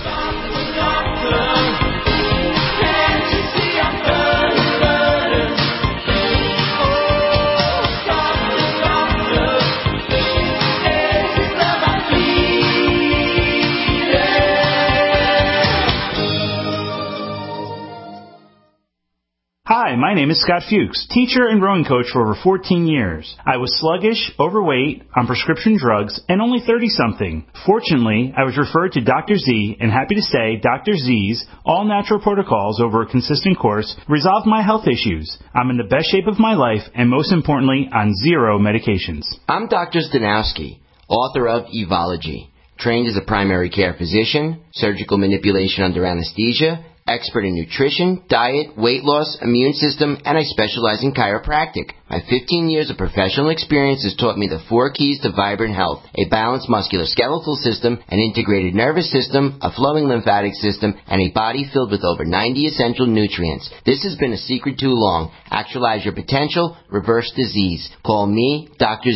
Hi, my name is Scott Fuchs, teacher and rowing coach for over fourteen years. I was sluggish, overweight, on prescription drugs, and only thirty-something. Fortunately, I was referred to Doctor Z, and happy to say Doctor Z's all-natural protocols over a consistent course resolved my health issues. I'm in the best shape of my life, and most importantly, on zero medications. I'm Doctor Stanowski, author of Evology, trained as a primary care physician, surgical manipulation under anesthesia, expert in nutrition, diet, weight loss, immune system, and I specialize in chiropractic. My fifteen years of professional experience has taught me the four keys to vibrant health: a balanced musculoskeletal system, an integrated nervous system, a flowing lymphatic system, and a body filled with over ninety essential nutrients. This has been a secret too long. Actualize your potential, reverse disease. Call me, Doctor Z.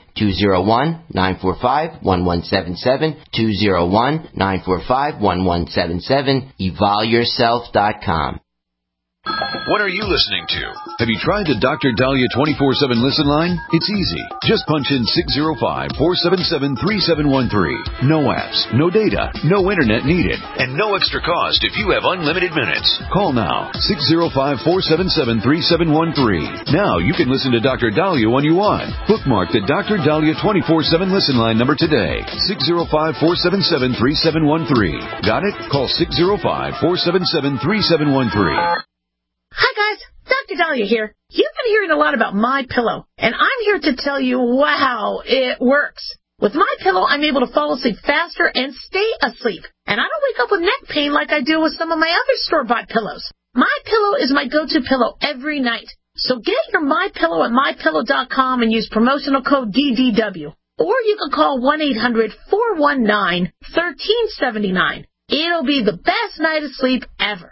two oh one, nine four five, one one seven seven, two oh one, nine four five, one one seven seven, eval yourself dot com. What are you listening to? Have you tried the Doctor Dahlia twenty-four seven listen line? It's easy. Just punch in six oh five, four seven seven, three seven one three. No apps, no data, no internet needed, and no extra cost if you have unlimited minutes. Call now, six oh five, four seven seven, three seven one three. Now you can listen to Doctor Dahlia when you want. Bookmark the Doctor Dahlia twenty-four seven listen line number today, six oh five, four seven seven, three seven one three. Got it? Call six oh five, four seven seven, three seven one three. Hi guys, Doctor Dahlia here. You've been hearing a lot about MyPillow, and I'm here to tell you, wow, it works. With MyPillow, I'm able to fall asleep faster and stay asleep, and I don't wake up with neck pain like I do with some of my other store-bought pillows. MyPillow is my go-to pillow every night. So get your MyPillow at my pillow dot com and use promotional code D D W. Or you can call one eight hundred, four one nine, one three seven nine. It'll be the best night of sleep ever.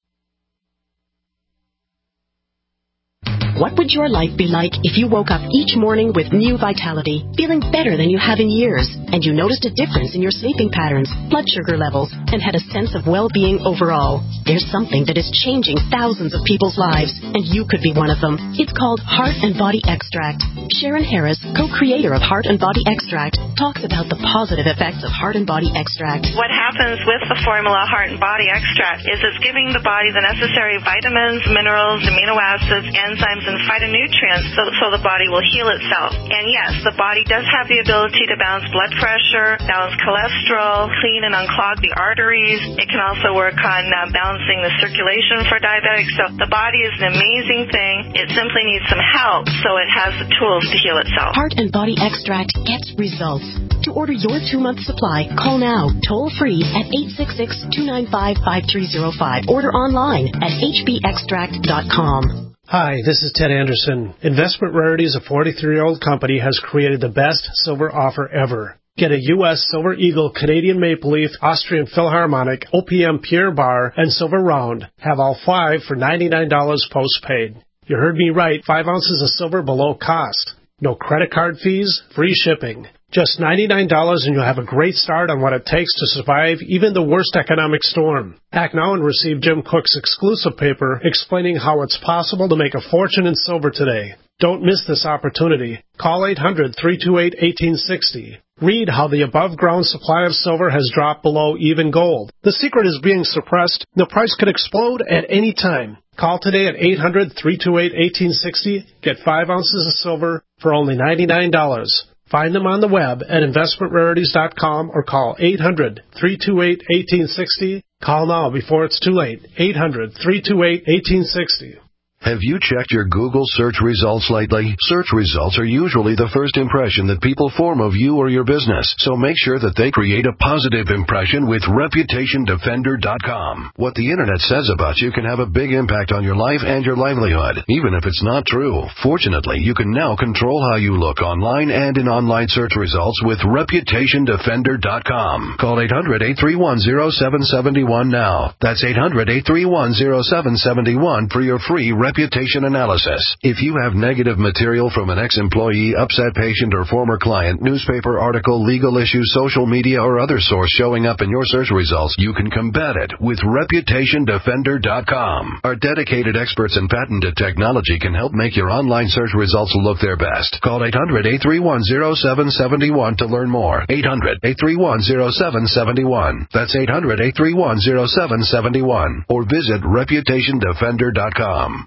What would your life be like if you woke up each morning with new vitality, feeling better than you have in years, and you noticed a difference in your sleeping patterns, blood sugar levels, and had a sense of well-being overall? There's something that is changing thousands of people's lives, and you could be one of them. It's called Heart and Body Extract. Sharon Harris, co-creator of Heart and Body Extract, talks about the positive effects of Heart and Body Extract. What happens with the formula Heart and Body Extract is it's giving the body the necessary vitamins, minerals, amino acids, enzymes, and phytonutrients so, so the body will heal itself. And yes, the body does have the ability to balance blood pressure, balance cholesterol, clean and unclog the arteries. It can also work on uh, balancing the circulation for diabetics. So the body is an amazing thing. It simply needs some help so it has the tools to heal itself. Heart and Body Extract gets results. To order your two-month supply, call now, toll-free at eight six six, two nine five, five three zero five. Order online at h b extract dot com. Hi, this is Ted Anderson. Investment Rarities, a forty-three-year-old company, has created the best silver offer ever. Get a U S Silver Eagle, Canadian Maple Leaf, Austrian Philharmonic, O P M Pure Bar, and Silver Round. Have all five for ninety-nine dollars postpaid. You heard me right, five ounces of silver below cost. No credit card fees, free shipping. Just ninety-nine dollars and you'll have a great start on what it takes to survive even the worst economic storm. Act now and receive Jim Cook's exclusive paper explaining how it's possible to make a fortune in silver today. Don't miss this opportunity. Call eight hundred, three two eight, one eight six zero. Read how the above-ground supply of silver has dropped below even gold. The secret is being suppressed. The price could explode at any time. Call today at eight hundred, three two eight, one eight six zero. Get five ounces of silver for only ninety-nine dollars. Find them on the web at investment rarities dot com or call eight hundred, three two eight, one eight six zero. Call now before it's too late. eight hundred, three two eight, one eight six zero. Have you checked your Google search results lately? Search results are usually the first impression that people form of you or your business, so make sure that they create a positive impression with reputation defender dot com. What the internet says about you can have a big impact on your life and your livelihood, even if it's not true. Fortunately, you can now control how you look online and in online search results with reputation defender dot com. Call eight hundred, eight three one, zero seven seven one now. That's eight hundred, eight three one, zero seven seven one for your free reputation analysis. If you have negative material from an ex-employee, upset patient, or former client, newspaper article, legal issue, social media, or other source showing up in your search results, you can combat it with reputation defender dot com. Our dedicated experts in patented technology can help make your online search results look their best. Call eight hundred, eight three one, zero seven seven one to learn more. eight hundred, eight three one, zero seven seven one. That's eight hundred, eight three one, zero seven seven one. Or visit reputation defender dot com.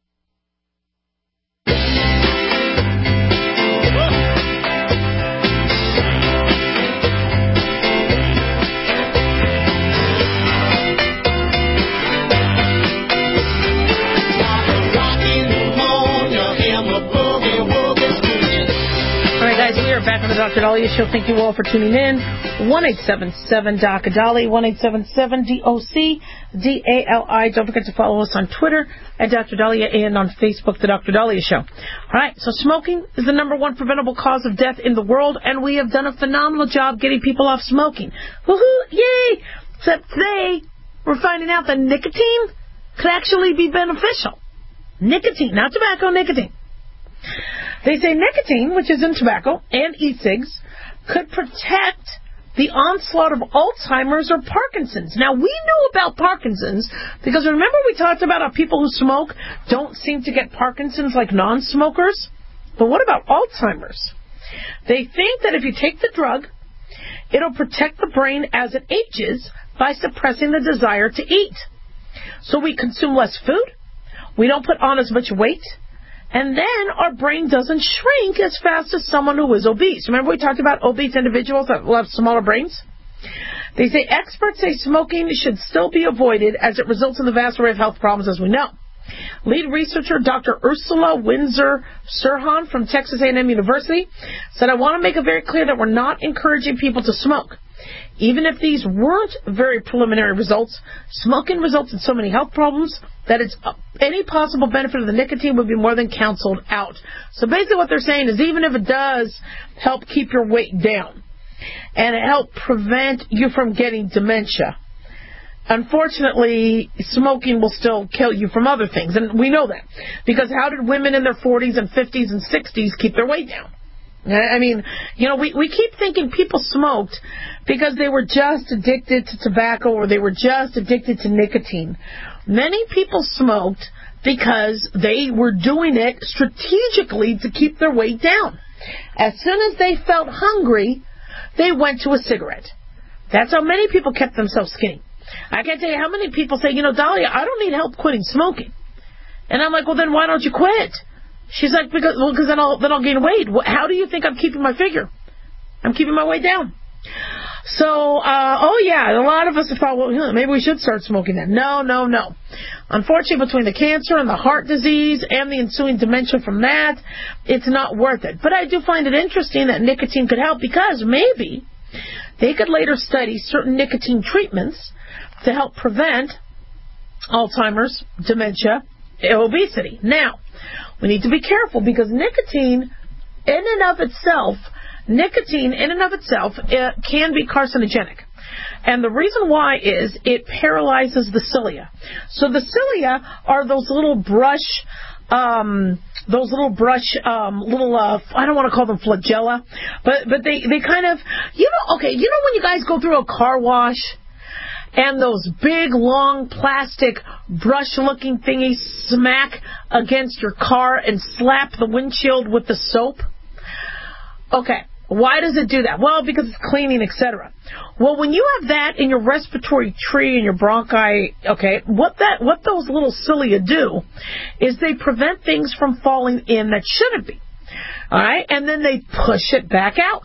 Back on the Doctor Dahlia Show. Thank you all for tuning in. one eight seven seven D O C Dali, one eight seven seven D O C D A L I. Don't forget to follow us on Twitter at Doctor Dahlia and on Facebook, The Doctor Dahlia Show. All right, so smoking is the number one preventable cause of death in the world, and we have done a phenomenal job getting people off smoking. Woohoo! Yay! Except today, we're finding out that nicotine could actually be beneficial. Nicotine, not tobacco, nicotine. They say nicotine, which is in tobacco and e-cigs, could protect the onslaught of Alzheimer's or Parkinson's. Now, we knew about Parkinson's because remember we talked about how people who smoke don't seem to get Parkinson's like non-smokers? But what about Alzheimer's? They think that if you take the drug, it'll protect the brain as it ages by suppressing the desire to eat. So we consume less food, we don't put on as much weight, and then our brain doesn't shrink as fast as someone who is obese. Remember we talked about obese individuals that will have smaller brains? They say experts say smoking should still be avoided as it results in the vast array of health problems as we know. Lead researcher Doctor Ursula Windsor-Serhan from Texas A and M University said, I want to make it very clear that we're not encouraging people to smoke. Even if these weren't very preliminary results, smoking results in so many health problems that it's any possible benefit of the nicotine would be more than canceled out. So basically what they're saying is even if it does help keep your weight down and it help prevent you from getting dementia, unfortunately, smoking will still kill you from other things. And we know that. Because how did women in their forties and fifties and sixties keep their weight down? I mean, you know, we, we keep thinking people smoked because they were just addicted to tobacco or they were just addicted to nicotine. Many people smoked because they were doing it strategically to keep their weight down. As soon as they felt hungry, they went to a cigarette. That's how many people kept themselves skinny. I can't tell you how many people say, you know, Dahlia, I don't need help quitting smoking. And I'm like, well, then why don't you quit? She's like, because well, because then I'll then I'll gain weight. How do you think I'm keeping my figure? I'm keeping my weight down. So, uh, oh yeah, a lot of us have thought, well, maybe we should start smoking then. No, no, no. Unfortunately, between the cancer and the heart disease and the ensuing dementia from that, it's not worth it. But I do find it interesting that nicotine could help because maybe they could later study certain nicotine treatments to help prevent Alzheimer's, dementia, obesity. Now, we need to be careful because nicotine in and of itself, nicotine in and of itself it can be carcinogenic. And the reason why is it paralyzes the cilia. So the cilia are those little brush, um, those little brush, um, little, uh, I don't want to call them flagella, but, but they, they kind of, you know, okay, you know when you guys go through a car wash and those big, long, plastic, brush-looking thingies smack against your car and slap the windshield with the soap? Okay, why does it do that? Well, because it's cleaning, et cetera. Well, when you have that in your respiratory tree and your bronchi, okay, what that, what those little cilia do is they prevent things from falling in that shouldn't be. All right, and then they push it back out.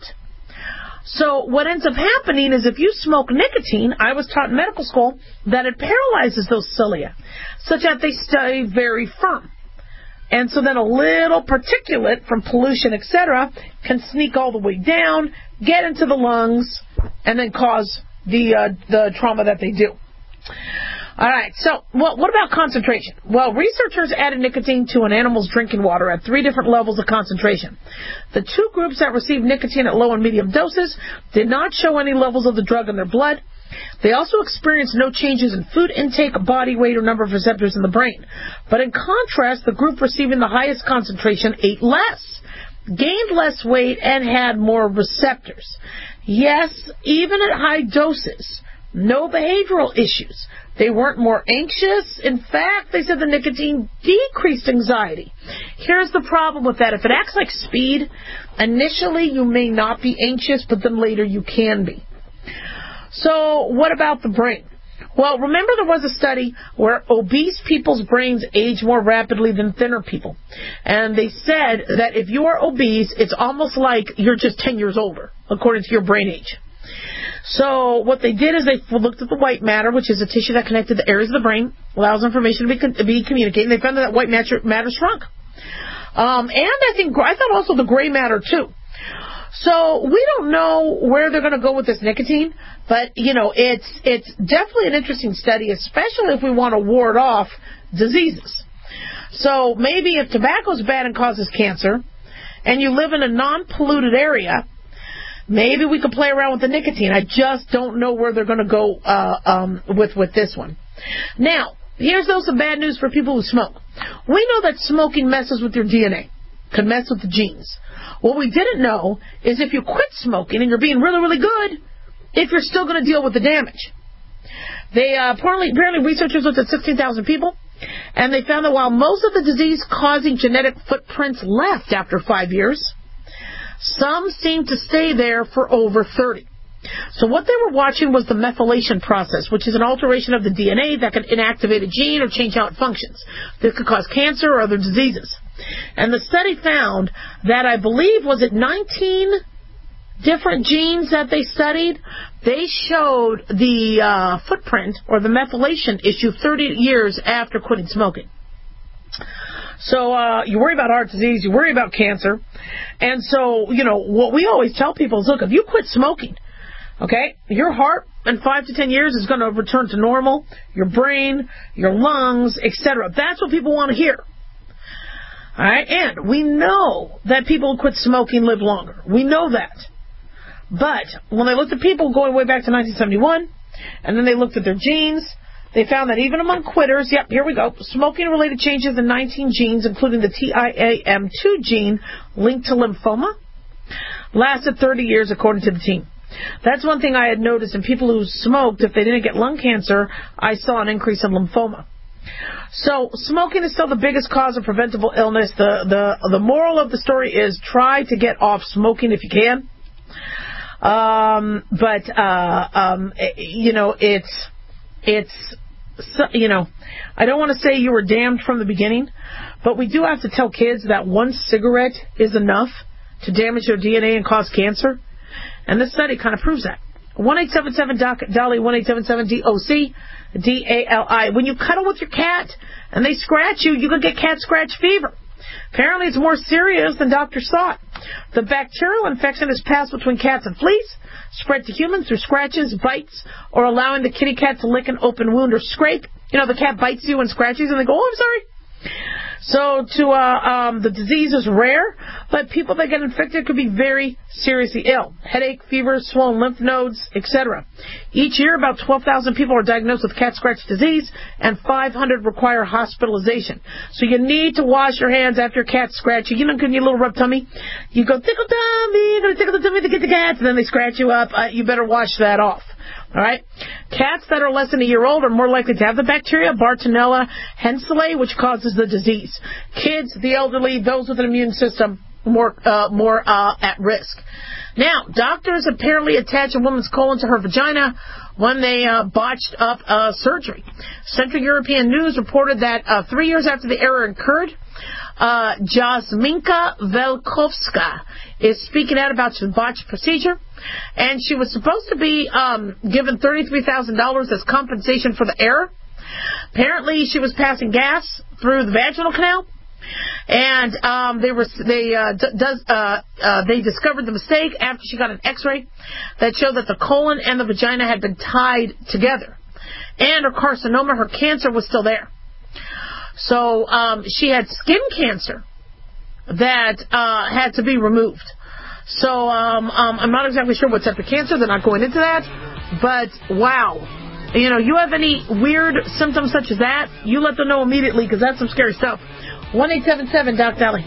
So what ends up happening is if you smoke nicotine, I was taught in medical school that it paralyzes those cilia such that they stay very firm. And so then a little particulate from pollution, et cetera, can sneak all the way down, get into the lungs, and then cause the uh, the trauma that they do. All right, so well, what about concentration? Well, researchers added nicotine to an animal's drinking water at three different levels of concentration. The two groups that received nicotine at low and medium doses did not show any levels of the drug in their blood. They also experienced no changes in food intake, body weight, or number of receptors in the brain. But in contrast, the group receiving the highest concentration ate less, gained less weight, and had more receptors. Yes, even at high doses, no behavioral issues. They weren't more anxious. In fact, they said the nicotine decreased anxiety. Here's the problem with that. If it acts like speed, initially you may not be anxious, but then later you can be. So what about the brain? Well, remember there was a study where obese people's brains age more rapidly than thinner people. And they said that if you are obese, it's almost like you're just ten years older, according to your brain age. So what they did is they looked at the white matter, which is a tissue that connected the areas of the brain, allows information to be, to be communicated, and they found that, that white matter, matter shrunk. Um, and I think, I thought also the gray matter too. So we don't know where they're going to go with this nicotine, but, you know, it's it's definitely an interesting study, especially if we want to ward off diseases. So maybe if tobacco is bad and causes cancer, and you live in a non-polluted area, maybe we could play around with the nicotine. I just don't know where they're going to go uh, um, with, with this one. Now, here's though some bad news for people who smoke. We know that smoking messes with your D N A. could mess with the genes. What we didn't know is if you quit smoking and you're being really, really good, if you're still going to deal with the damage. They uh, apparently, apparently researchers looked at sixteen thousand people, and they found that while most of the disease-causing genetic footprints left after five years, some seemed to stay there for over thirty. So what they were watching was the methylation process, which is an alteration of the D N A that can inactivate a gene or change how it functions. This could cause cancer or other diseases. And the study found that, I believe, was it nineteen different genes that they studied? They showed the uh, footprint or the methylation issue thirty years after quitting smoking. So uh, you worry about heart disease, you worry about cancer. And so, you know, what we always tell people is, look, if you quit smoking, okay, your heart in five to ten years is going to return to normal, your brain, your lungs, et cetera. That's what people want to hear. All right, and we know that people who quit smoking live longer. We know that. But when they looked at people going way back to nineteen seventy-one, and then they looked at their genes, they found that even among quitters, yep, here we go, smoking-related changes in nineteen genes, including the T I A M two gene linked to lymphoma, lasted thirty years according to the team. That's one thing I had noticed in people who smoked. If they didn't get lung cancer, I saw an increase in lymphoma. So smoking is still the biggest cause of preventable illness. The, the, the moral of the story is try to get off smoking if you can. Um, but, uh, um, you know, it's, it's, you know, I don't want to say you were damned from the beginning, but we do have to tell kids that one cigarette is enough to damage their D N A and cause cancer. And this study kind of proves that. one eight seven seven D O C, Dolly, one eight seven seven D O C, D A L I. When you cuddle with your cat and they scratch you, you can get cat scratch fever. Apparently it's more serious than doctors thought. The bacterial infection is passed between cats and fleas, spread to humans through scratches, bites, or allowing the kitty cat to lick an open wound or scrape. You know, the cat bites you and scratches and they go, oh, I'm sorry. So to uh, um, the disease is rare, but people that get infected could be very seriously ill. Headache, fever, swollen lymph nodes, et cetera. Each year, about twelve thousand people are diagnosed with cat scratch disease, and five hundred require hospitalization. So you need to wash your hands after your cat scratch you. You know, can you little rub tummy? You go, tickle tummy, you're going to tickle the tummy to get the cats, and then they scratch you up. Uh, you better wash that off. All right. Cats that are less than a year old are more likely to have the bacteria, Bartonella henselae, which causes the disease. Kids, the elderly, those with an immune system, more uh, more uh, at risk. Now, doctors apparently attach a woman's colon to her vagina when they uh, botched up uh, surgery. Central European News reported that uh, three years after the error occurred, uh, Jasminka Velkovska is speaking out about the botched procedure. And she was supposed to be um, given thirty-three thousand dollars as compensation for the error. Apparently, she was passing gas through the vaginal canal, and um, they were they uh, d- does uh, uh, they discovered the mistake after she got an X-ray that showed that the colon and the vagina had been tied together, and her carcinoma, her cancer, was still there. So um, she had skin cancer that uh, had to be removed. So um, um, I'm not exactly sure what's after cancer. They're not going into that. But, wow. You know, you have any weird symptoms such as that, you let them know immediately because that's some scary stuff. one eight seven seven Doc Dolly.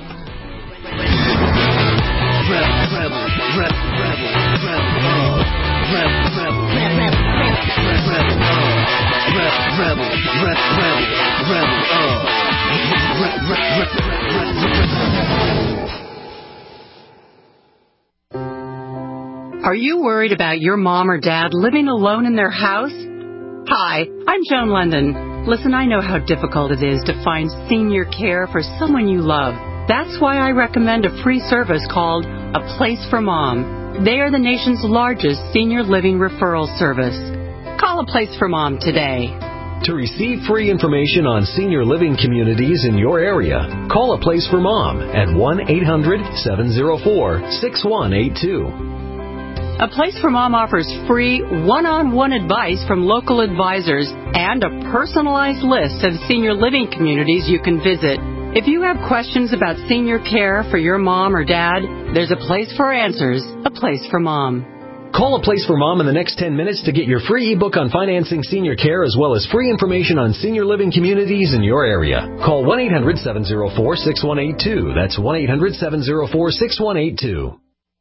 Are you worried about your mom or dad living alone in their house? Hi, I'm Joan London. Listen, I know how difficult it is to find senior care for someone you love. That's why I recommend a free service called A Place for Mom. They are the nation's largest senior living referral service. Call A Place for Mom today. To receive free information on senior living communities in your area, call A Place for Mom at one eight hundred seven oh four six one eight two. A Place for Mom offers free one-on-one advice from local advisors and a personalized list of senior living communities you can visit. If you have questions about senior care for your mom or dad, there's a place for answers, A Place for Mom. Call A Place for Mom in the next ten minutes to get your free ebook on financing senior care as well as free information on senior living communities in your area. Call one eight hundred seven oh four six one eight two. That's one eight hundred seven oh four six one eight two.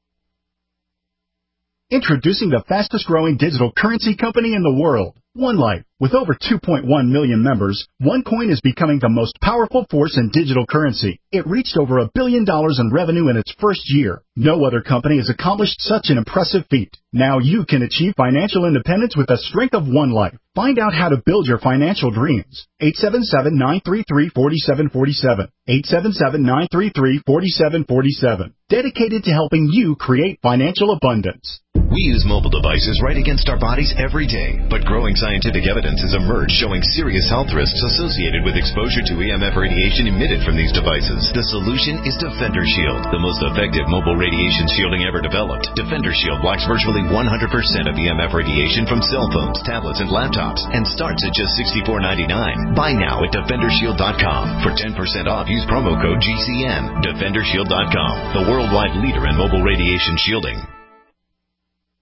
Introducing the fastest growing digital currency company in the world, OneLife. With over two point one million members, OneCoin is becoming the most powerful force in digital currency. It reached over a billion dollars in revenue in its first year. No other company has accomplished such an impressive feat. Now you can achieve financial independence with the strength of OneLife. Find out how to build your financial dreams. eight seven seven, nine three three, four seven four seven. eight seven seven, nine three three, four seven four seven. Dedicated to helping you create financial abundance. We use mobile devices right against our bodies every day, but growing scientific evidence has emerged showing serious health risks associated with exposure to E M F radiation emitted from these devices. The solution is Defender Shield, the most effective mobile radiation shielding ever developed. Defender Shield blocks virtually one hundred percent of E M F radiation from cell phones, tablets, and laptops, and starts at just sixty-four ninety-nine. Buy now at defender shield dot com. For ten percent off, use promo code G C N. defender shield dot com, the worldwide leader in mobile radiation shielding.